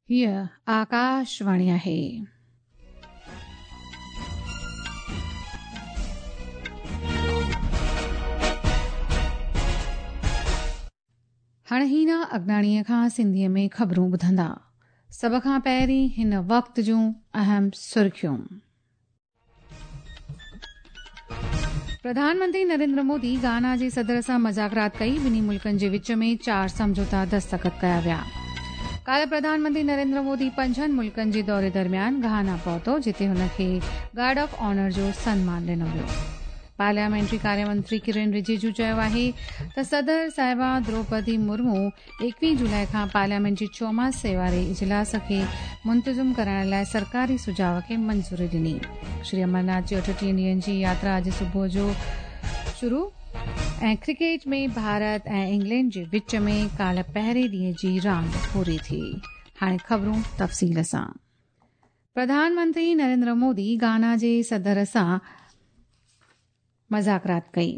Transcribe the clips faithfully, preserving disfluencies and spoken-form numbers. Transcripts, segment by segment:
हीअ आकाशवाणी आहे। हाणे हीना अगनाणीअ खां सिंधीअ में ख़बरूं ॿुधंदा। सभ खां पहिरीं हिन वक़्त जूं अहम सुर्खियूं। प्रधानमंत्री नरेंद्र मोदी गाना जे सदर सां मुज़ाकरात कई। ॿिन्ही मुल्कनि जे विच में चार समझौता दस्तख़त कया विया। काल्ह प्रधानमंत्री नरेंद्र मोदी पंजनि मुल्कनि जे दौरे दरमियान घाना पहुतो, जिते हुन खे गार्ड ऑफ ऑनर जो सन्मान ॾिनो वियो। पार्लियामेंट्री कार्यमंत्री किरेन रिजिजू चयो आहे त सदर साहिबा द्रौपदी मुर्मू एकवीह जुलाई खां पार्लियामेंट्री चौमासे वारे इजलास खे मुंतज़िम कराइण लाइ सरकारी सुझाव खे मंज़ूरी ॾिनी। श्री अमरनाथ जी अठटीह ॾींहनि जी यात्रा अॼु सुबुह जो शुरू ऐं क्रिकेट में भारत ऐं इंग्लैंड जे विच में काल्ह पहिरें ॾींहं जी रांदि पूरी थी। हाणे ख़बरूं तफ़सील सां। प्रधानमंत्री नरेंद्र मोदी गाना जे सदर सां मुज़ाकरात कई।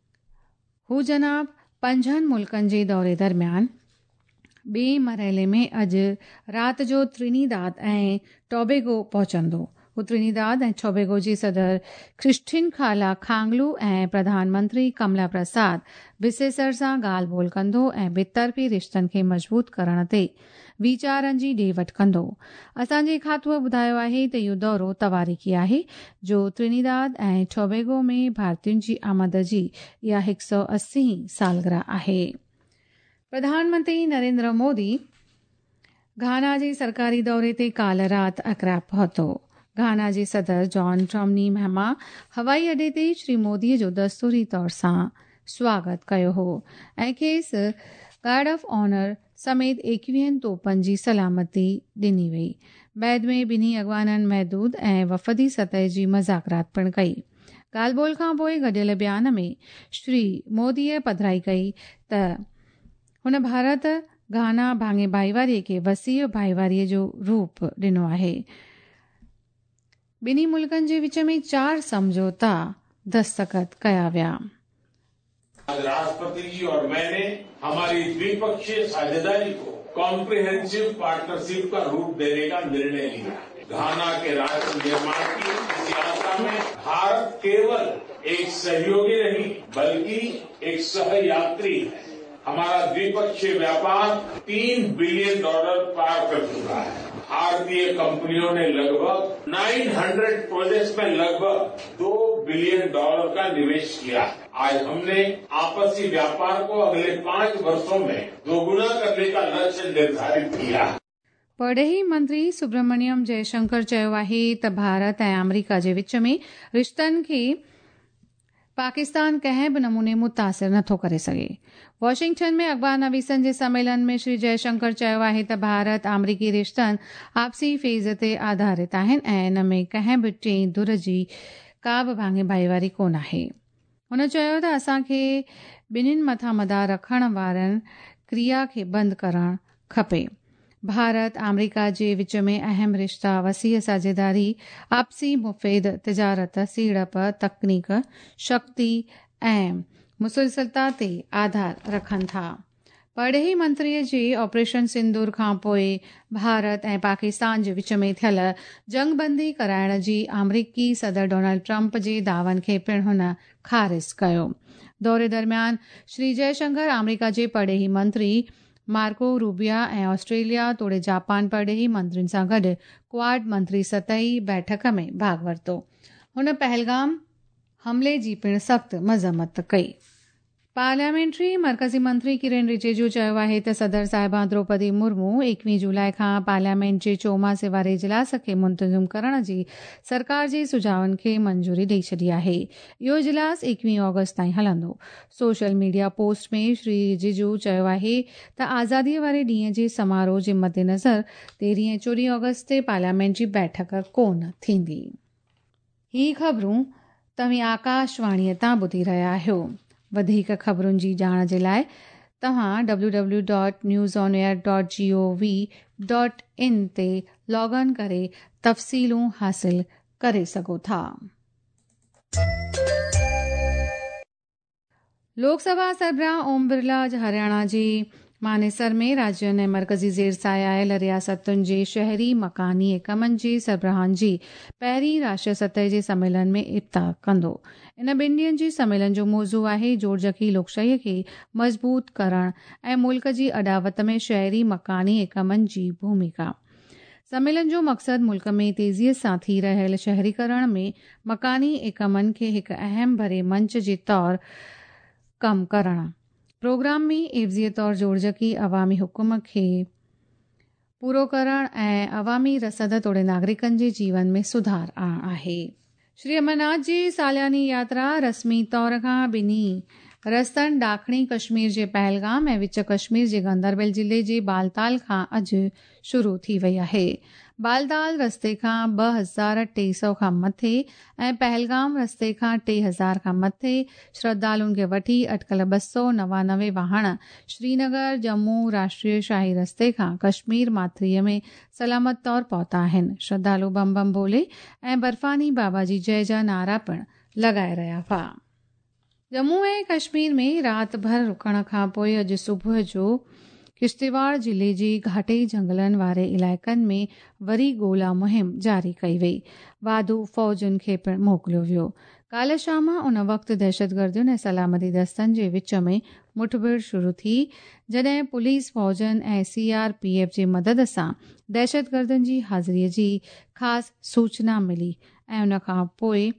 हू जनाब पंजनि मुल्कनि जे दौरे दरमियान ॿिए मरहले में अॼु राति जो त्रिनिदाद ऐं टोबेगो पहुचंदो। हू त्रिनिदाद ऐं टोबेगो जी सदर क्रिस्टिन खाला खांगलू ऐं प्रधानमंत्री कमला प्रसाद बिसेसर सां ॻाल्हि ॿोल कंदो ऐं ॿितरफ़ी रिश्तनि खे मज़बूत करण ते वीचारनि जी ॾे वठि कंदो। असांजे खातूअ ॿुधायो आहे त इहो दौरो तवारीख़ी आहे, जो त्रिनिदाद ऐं टोबेगो में भारतीयुनि जी आमद जी इहा हिकु सौ असी सालगिरह आहे। प्रधानमंत्री नरेंद्र मोदी घाना जे सरकारी दौरे ते काल्ह राति अक्रा पहुतो। घाना जे सदर जॉन ड्रमनी महमा हवाई अॾे ते श्री मोदीअ जो दस्तूरी तौर सां स्वागत कयो हो ऐं खेसि गार्ड ऑफ ऑनर समेत एकवीहनि तोपनि जी सलामती ॾिनी वई। बैदि में ॿिन्ही अॻवाननि महदूद ऐं वफ़दी सतह जी मुज़ाकरात पिणु कई। ॻाल्हि ॿोल खां पोइ गॾियल बयान में श्री मोदीअ पधिराई कई त हुन भारत घाना भाङे भाईवारीअ खे वसीअ भाईवारीअ जो रूप ॾिनो आहे। ॿिन्ही मुल्कनि जे विच में चार समझौता दस्तख़त कया विया। राष्ट्रपति जी और मैंने हमारी द्विपक्षीय साझेदारी को कॉम्प्रिहेंसिव पार्टनरशिप का रूप देने का निर्णय लिया। घाना के राष्ट्र निर्माण की इस यात्रा में भारत केवल एक सहयोगी नहीं बल्कि एक सहयात्री है। हमारा द्विपक्षीय व्यापार तीन बिलियन डॉलर पार कर चुका है। भारतीय कंपनियों ने लगभग नौ सौ प्रोजेक्ट्स में लगभग दो बिलियन डॉलर का निवेश किया। आज हमने आपसी व्यापार को अगले पांच वर्षों में दोगुना करने का लक्ष्य निर्धारित किया। परडेही मंत्री सुब्रमण्यम जयशंकर चयो आहे त भारत ऐं अमरीका जे विच में रिश्तनि खे पाकिस्तान कंहिं बि नमूने मुतासिर नथो करे सघे। वॉशिंगटन में अख़बार नवीसनि जे सम्मेलन में श्री जयशंकर चयो आहे त भारत अमरीकी रिश्तनि आपसी फेज़ ते आधारित आहिनि ऐं इन में कंहिं बि टे धुर जी का बि भाङे भाईवारी कोन आहे। हुन चयो त असांखे ॿिन्हिनि मथां मदार रखण वारनि क्रिया खे बंदि करणु खपे। भारत अमरीका जे विच में अहम रिश्ता वसीअ साझेदारी, आपसी मुफ़ेद तिजारत, सीड़प, तकनीक, शक्ति ऐं मुसलसलता ते आधार रखनि था। परडेही मंत्रीअ जे ऑपरेशन सिंदूर खां पोइ भारत ऐं पाकिस्तान जे विच में थियल जंगबंदी कराइण जी अमरीकी सदर डोनाल्ड ट्रंप जे दावनि खे पिणु हुन ख़ारिज कयो। दौरे दरमियान श्री जयशंकर अमरीका जे परडेही मंत्री मार्को रूबिया ऐं ऑस्ट्रेलिया तोड़े जापान परडेही मंत्रियुनि सां गॾु क्वाड मंत्री सतही बैठक में भाग वरितो। हुन पहलगाम हमले जी पिणु सख़्त मज़म्मत कई। पार्लियामेंट्री मरकज़ी मंत्री किरेन रिजिजू चयो आहे त सदर साहिबा द्रौपदी मुर्मू एकवीह जुलाई खां पार्लियामेंट जे चौमासे वारे इजलास खे मुंतज़िम करण जी सरकार जे सुझावनि खे मंज़ूरी ॾेई छॾी आहे। इहो इजलास एकवीह ऑगस्ट ताईं हलंदो। सोशल मीडिया पोस्ट में श्री रिजिजू चयो आहे त आज़ादीअ वारे ॾींहं जे समारोह जे मद्देनज़र तेरहीं ऐं चोॾहीं ऑगस्ट ते पार्लियामेंट जी बैठक कोन थींदी। ही ख़बरूं तव्हीं आकाशवाणीअ तां ॿुधी रहिया आहियो। वधीक ख़बरुनि जी ॼाण जे लाइ तव्हां W W W dot news on air dot G O V dot in ते लॉग इन करे तफ़सीलूं हासिल करे सघो था। लोकसभा सरबराह ओम बिरला अॼु हरियाणा जी मानेसर में राज्यनि ऐं मर्कज़ी ज़ेर आयल रियासतुनि जे शहरी मकानी एकमनि जे सरबराहनि जी पहिरीं राष्ट्रीय सतह जे सम्मेलन में इफ़्तिताह कंदो। इन ॿिनि ॾींहनि जे सम्मेलन जो मौज़ू आहे जोड़जकी लोकशाहीअ खे मज़बूत करणु ऐं मुल्क जी अॾावत में शहरी मकानी एकमनि जी भूमिका। सम्मेलन जो मक़सदु मुल्क में तेज़ीअ सां थी रहियल शहरीकरण में मकानी एकमनि खे हिकु अहम भरे मंच जे तौरु कमु करणु। प्रोग्राम में एवज़ीअ तौरु जोड़जकी अवामी हुकुम खे पूरो करणु ऐं अवामी रसद तोड़े नागरिकनि जे जीवन में सुधार आणणु आहे। श्री अमरनाथ जी सालियानी यात्रा रस्मी तौर खां ॿिन्ही रस्तनि ॾाखणी कश्मीर जे पहलगाम ऐं विच कश्मीर जे गांदरबल ज़िले जे बालताल खां अॼु शुरू थी वई आहे। बालताल रस्ते खां ॿ हज़ार टे सौ खां मथे ऐं पहलगाम रस्ते खां टे हज़ार खां मथे श्रद्धालुनि खे वठी अटकल ॿ सौ नवानवे वाहन श्रीनगर जम्मू राष्ट्रीय शाही रस्ते खां कश्मीर माथिरीअ में सलामत तौर पहुता आहिनि। श्रद्धालु बम बम बोले ऐं बर्फानी बाबा जी जय जा नारा पिणु लॻाए रहिया हुआ। जम्मू ऐं कश्मीर में राति भर रुकण खां पोइ अॼु सुबुह जो किश्तवाड़ ज़िले जे घाटे जंगलनि वारे इलाइक़नि में वरी ॻोल्हा मुहिम जारी कई वई। वाधू फ़ौजुनि खे पिणु मोकिलियो वियो। काल्ह शाम उन वक़्तु दहशतगर्दियुनि ऐं सलामती दस्तनि जे विच में मुठभेड़ शुरू थी जॾहिं पुलिस फ़ौजनि ऐं सी आर पी एफ जे मदद सां दहशतगर्दियुनि जी हाज़िरीअ जी ख़ासि सूचना मिली ऐं उन खां पोइ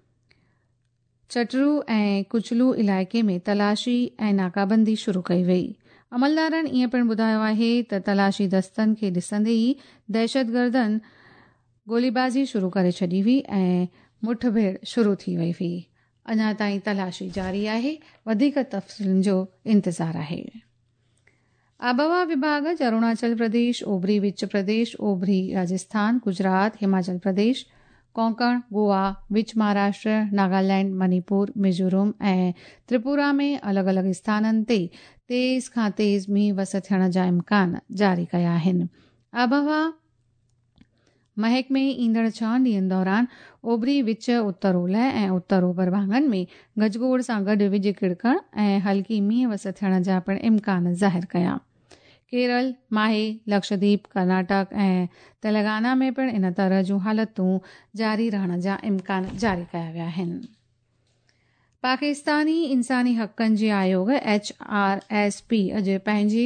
चटरू ऐं कुचलू इलाइक़े में तलाशी ऐं नाकाबंदी शुरू कई वई। अमलदारनि ईअं पिणु ॿुधायो आहे त तलाशी दस्तनि खे ॾिसंदे ई दहशतगर्दनि गोलीबाज़ी शुरू करे छॾी हुई ऐं मुठभेड़ शुरू थी वई हुई। अञा ताईं तलाशी जारी आहे। वधीक तफ़सीलुनि जो इंतज़ारु आहे। आबहवा विभाग अरुणाचल प्रदेश, ओभरी विच प्रदेश, ओभरी राजस्थान, गुजरात, हिमाचल प्रदेश, कोंकण, गोवा, विच महाराष्ट्र, नागालैंड, मणिपुर, मिज़ोरम ऐं त्रिपुरा में अलॻि अलॻि स्थाननि ते तेज़ खां तेज़ मींहुं वस थियण जा इम्कान जारी कया आहिनि। आबहवा महकमे ईंदड़ छहनि ॾींहनि दौरान ओभरी विच उत्तर ओलह ऐं उत्तर ओभर भाङनि में गजगोड़ सां गॾु विझ किड़कण ऐं हल्की मींहुं वस थियण जा पिणु इम्कान ज़ाहिर कया। केरल, माहे, लक्षद्वीप, कर्नाटक ऐं तेलंगाना में पिणु इन तरह जूं हालतूं जारी रहण जा इम्कान जारी कया विया आहिनि। पाकिस्तानी इंसानी हक़नि जे आयोग एच आर एस पी अॼु पंहिंजी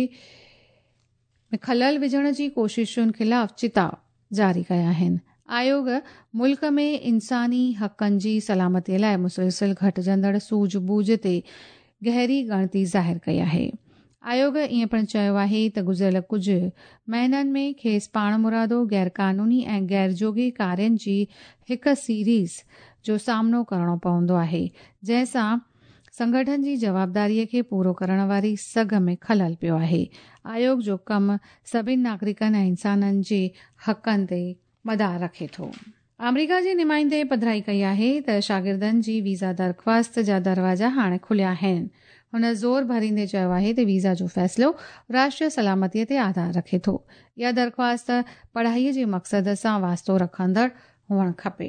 खलल विझण जी कोशिशुनि ख़िलाफ़ चिताव जारी कया आहिनि। आयोग मुल्क में इंसानी हक़नि जी सलामतीअ लाइ मुसलसल घटिजंदड़ सूझबूझ ते गहरी ॻणती ज़ाहिर कई आहे। आयोग ईअं पिणु चयो आहे त गुज़िरियल कुझु महीननि में खेसि पाण मुरादो गैरकानूनी ऐं गैरजोगी कार्यनि जी हिकु सीरीज़ जो सामनो करणो पवंदो आहे जंहिंसां संगठन जी जवाबदारीअ खे पूरो करण वारी सघ में खलल पियो आहे। आयोग जो कमु सभिनी नागरिकनि ऐं इंसाननि जे हक़नि ते मदार रखे थो। अमरीका जे नुमाइंदे पधिराई कई आहे त शागिर्दनि जी वीज़ा दरख़्वास्त जा दरवाजा हाणे खुलिया आहिनि। हुन ज़ोर भरींदे चयो आहे त वीज़ा जो फ़ैसिलो राष्ट्रीय सलामतीअ ते आधार रखे थो। इहा दरख़्वास्त पढ़ाईअ जे मक़सद सां वास्तो रखंदड़ हुअणु खपे।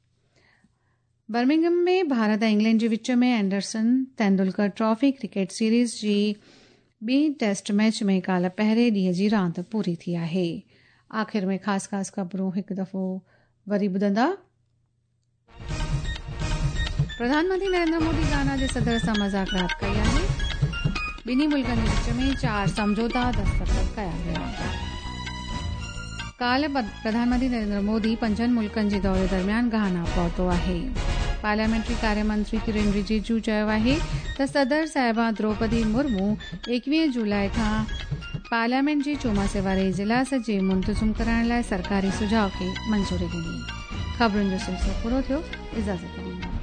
बर्मिंघम में भारत ऐं इंग्लैंड जे विच में Anderson Tendulkar trophy cricket series जी ॿी टेस्ट मैच में काल्ह पहिरें ॾींहं जी रांदि पूरी थी आहे। आख़िर में ख़ासि ख़ासि ख़बरूं हिकु दफ़ो वरी ॿुधंदा। प्रधानमंत्री नरेंद्र मोदी गाना जे सदर सां मुज़ाकरात कई आहे। ॿिन्ही मुल्कनि जे विच में चार समझौता दस्तख़त कया विया। काल्ह प्रधानमंत्री नरेंद्र मोदी पंजनि मुल्कनि जे दौरे दरमियान घाना पहुतो आहे। पार्लियामेंट्री कार्यमंत्री किरेन रिजिजू चयो आहे त सदर साहिबा द्रौपदी मुर्मू एकवीह जुलाई खां पार्लियामेंट जे चोमासे वारे इजलास जे मुंतज़िम करण लाइ सरकारी सुझाव खे मंज़ूरी ॾिनी। ख़बरुनि जो सिलसिलो पूरो थियो। इजाज़त ॾींदा।